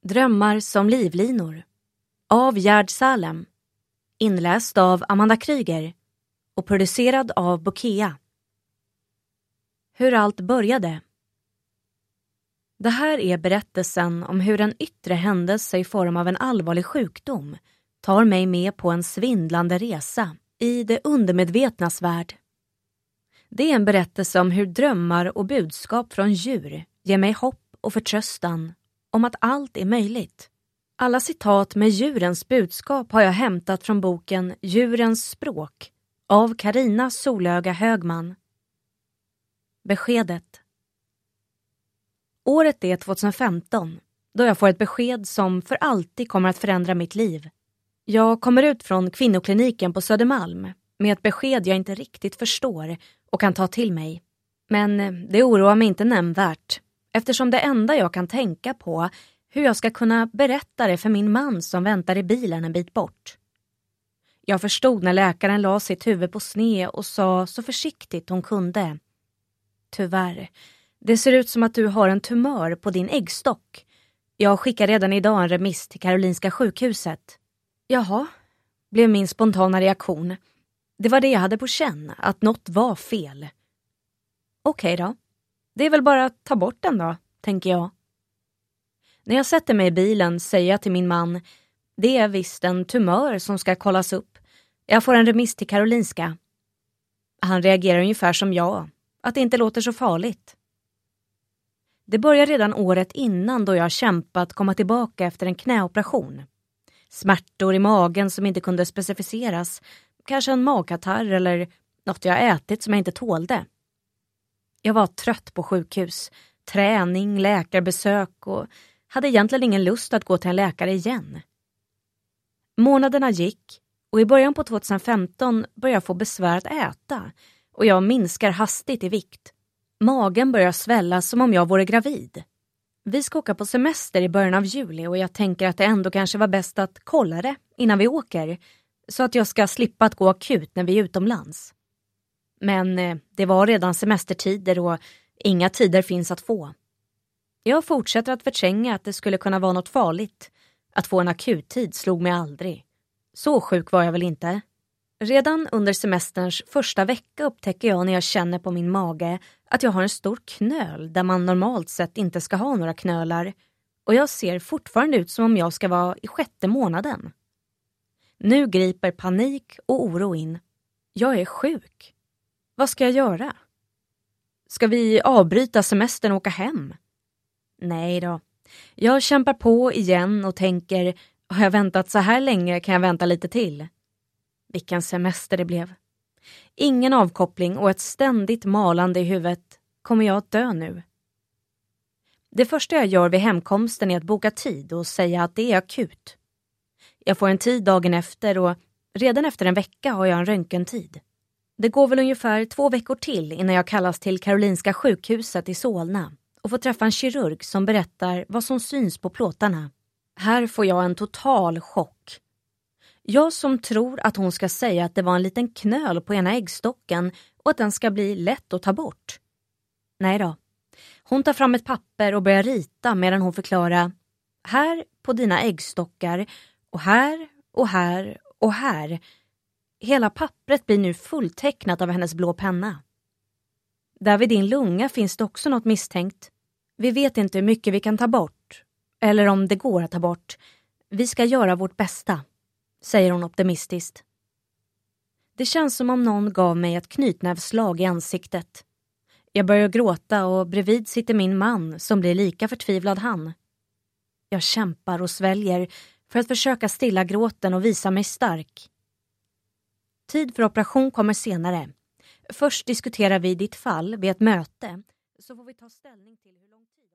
Drömmar som livlinor av Gerd Salem, inläst av Amanda Kryger och producerad av Bokea. Hur allt började. Det här är berättelsen om hur en yttre händelse i form av en allvarlig sjukdom tar mig med på en svindlande resa i det undermedvetnas värld. Det är en berättelse om hur drömmar och budskap från djur ger mig hopp och förtröstan om att allt är möjligt. Alla citat med djurens budskap har jag hämtat från boken Djurens språk av Carina Solöga Högman. Beskedet. Året är 2015, då jag får ett besked som för alltid kommer att förändra mitt liv. Jag kommer ut från kvinnokliniken på Södermalm med ett besked jag inte riktigt förstår och kan ta till mig. Men det oroar mig inte nämnvärt, eftersom det enda jag kan tänka på hur jag ska kunna berätta det för min man som väntar i bilen en bit bort. Jag förstod när läkaren la sitt huvud på sned och sa så försiktigt hon kunde. Tyvärr, det ser ut som att du har en tumör på din äggstock. Jag skickar redan idag en remiss till Karolinska sjukhuset. Jaha, blev min spontana reaktion. Det var det jag hade på känn, att något var fel. Okej då, det är väl bara att ta bort den då, tänker jag. När jag sätter mig i bilen säger jag till min man, det är visst en tumör som ska kollas upp. Jag får en remiss till Karolinska. Han reagerar ungefär som jag, att det inte låter så farligt. Det börjar redan året innan då jag kämpat komma tillbaka efter en knäoperation. Smärtor i magen som inte kunde specificeras, kanske en magkatarr eller något jag ätit som jag inte tålde. Jag var trött på sjukhus, träning, läkarbesök och hade egentligen ingen lust att gå till en läkare igen. Månaderna gick och i början på 2015 började jag få besvär att äta och jag minskar hastigt i vikt. Magen börjar svälla som om jag vore gravid. Vi ska åka på semester i början av juli och jag tänker att det ändå kanske var bäst att kolla det innan vi åker så att jag ska slippa att gå akut när vi är utomlands. Men det var redan semestertider och inga tider finns att få. Jag fortsätter att förtränga att det skulle kunna vara något farligt. Att få en akuttid slog mig aldrig. Så sjuk var jag väl inte. Redan under semesterns första vecka upptäcker jag när jag känner på min mage att jag har en stor knöl där man normalt sett inte ska ha några knölar. Och jag ser fortfarande ut som om jag ska vara i 6:e månaden. Nu griper panik och oro in. Jag är sjuk. Vad ska jag göra? Ska vi avbryta semestern och åka hem? Nej då. Jag kämpar på igen och tänker, har jag väntat så här länge kan jag vänta lite till. Vilken semester det blev. Ingen avkoppling och ett ständigt malande i huvudet. Kommer jag att dö nu? Det första jag gör vid hemkomsten är att boka tid och säga att det är akut. Jag får en tid dagen efter och redan efter en vecka har jag en röntgentid. Det går väl ungefär 2 veckor till innan jag kallas till Karolinska sjukhuset i Solna och får träffa en kirurg som berättar vad som syns på plåtarna. Här får jag en total chock. Jag som tror att hon ska säga att det var en liten knöl på ena äggstocken och att den ska bli lätt att ta bort. Nej då. Hon tar fram ett papper och börjar rita medan hon förklarar här på dina äggstockar och här och här och här. Hela pappret blir nu fulltecknat av hennes blå penna. Där vid din lunga finns det också något misstänkt. Vi vet inte hur mycket vi kan ta bort. Eller om det går att ta bort. Vi ska göra vårt bästa, säger hon optimistiskt. Det känns som om någon gav mig ett knytnävsslag i ansiktet. Jag börjar gråta och bredvid sitter min man som blir lika förtvivlad han. Jag kämpar och sväljer för att försöka stilla gråten och visa mig stark. Tid för operation kommer senare. Först diskuterar vi ditt fall vid ett möte så får vi ta ställning till hur lång tid.